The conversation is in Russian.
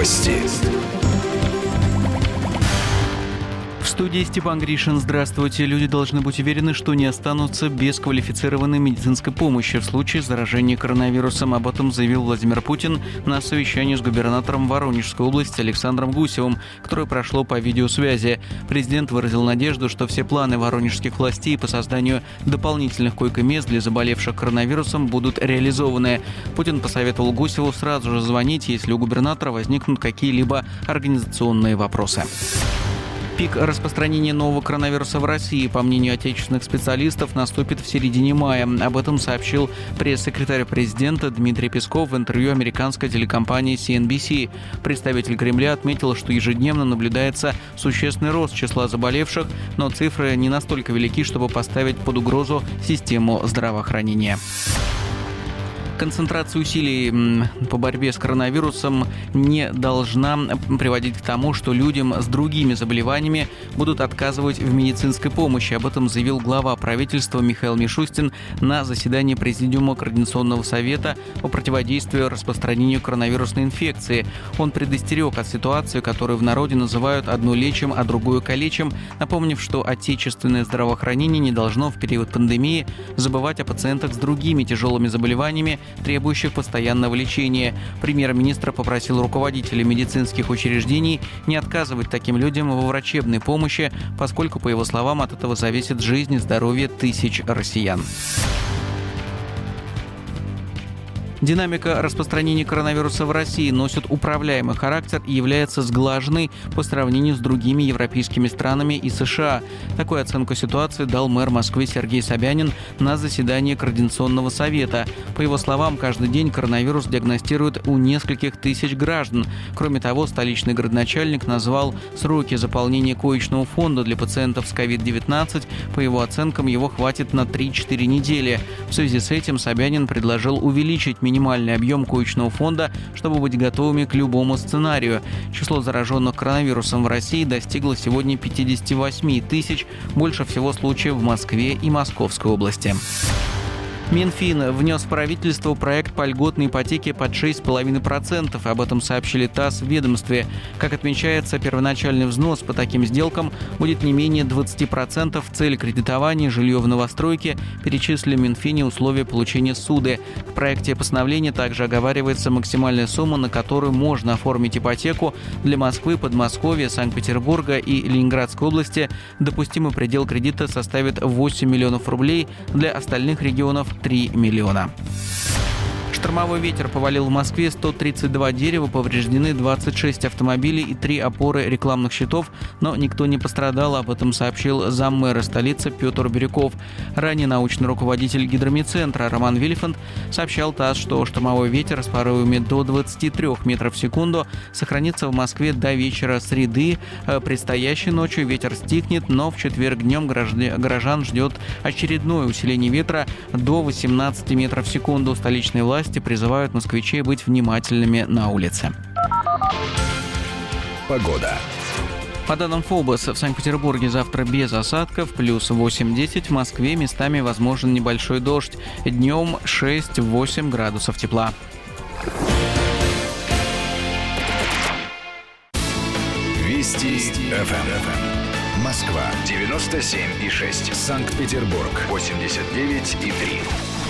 Новости. В студии Степан Гришин. Здравствуйте. Люди должны быть уверены, что не останутся без квалифицированной медицинской помощи в случае заражения коронавирусом. Об этом заявил Владимир Путин на совещании с губернатором Воронежской области Александром Гусевым, которое прошло по видеосвязи. Президент выразил надежду, что все планы воронежских властей по созданию дополнительных койко-мест для заболевших коронавирусом будут реализованы. Путин посоветовал Гусеву сразу же звонить, если у губернатора возникнут какие-либо организационные вопросы. Пик распространения нового коронавируса в России, по мнению отечественных специалистов, наступит в середине мая. Об этом сообщил пресс-секретарь президента Дмитрий Песков в интервью американской телекомпании CNBC. Представитель Кремля отметил, что ежедневно наблюдается существенный рост числа заболевших, но цифры не настолько велики, чтобы поставить под угрозу систему здравоохранения. Концентрация усилий по борьбе с коронавирусом не должна приводить к тому, что людям с другими заболеваниями будут отказывать в медицинской помощи. Об этом заявил глава правительства Михаил Мишустин на заседании Президиума Координационного совета по противодействию распространению коронавирусной инфекции. Он предостерег от ситуации, которую в народе называют «одно лечим, а другое калечим», напомнив, что отечественное здравоохранение не должно в период пандемии забывать о пациентах с другими тяжелыми заболеваниями, требующих постоянного лечения. Премьер-министр попросил руководителей медицинских учреждений не отказывать таким людям во врачебной помощи, поскольку, по его словам, от этого зависит жизнь и здоровье тысяч россиян. Динамика распространения коронавируса в России носит управляемый характер и является сглаженной по сравнению с другими европейскими странами и США. Такую оценку ситуации дал мэр Москвы Сергей Собянин на заседании Координационного совета. По его словам, каждый день коронавирус диагностируют у нескольких тысяч граждан. Кроме того, столичный градоначальник назвал сроки заполнения коечного фонда для пациентов с COVID-19. По его оценкам, его хватит на 3-4 недели. В связи с этим Собянин предложил увеличить минимальный объем коечного фонда, чтобы быть готовыми к любому сценарию. Число зараженных коронавирусом в России достигло сегодня 58 тысяч, больше всего случаев в Москве и Московской области. Минфин внес в правительство проект по льготной ипотеке под 6,5%. Об этом сообщили ТАСС в ведомстве. Как отмечается, первоначальный взнос по таким сделкам будет не менее 20%. В цель кредитования жилье в новостройке перечислили в Минфине условия получения ссуды. В проекте постановления также оговаривается максимальная сумма, на которую можно оформить ипотеку. Для Москвы, Подмосковья, Санкт-Петербурга и Ленинградской области допустимый предел кредита составит 8 миллионов рублей. Для остальных регионов 3 миллиона. Штормовой ветер повалил в Москве 132 дерева, повреждены 26 автомобилей и 3 опоры рекламных щитов, но никто не пострадал, об этом сообщил заммэра столицы Петр Бирюков. Ранее научный руководитель гидромедцентра Роман Вильфанд сообщал ТАСС, что штормовой ветер с порывами до 23 метров в секунду сохранится в Москве до вечера среды. Предстоящей ночью ветер стихнет, но в четверг днем горожан ждет очередное усиление ветра до 18 метров в секунду. Столичные власти призывают москвичей быть внимательными на улице. Погода. По данным ФОБОС, в Санкт-Петербурге завтра без осадков, плюс 8-10, в Москве местами возможен небольшой дождь, днем 6-8 градусов тепла. Вести ФМ. Москва 97,6. Санкт-Петербург 89,3.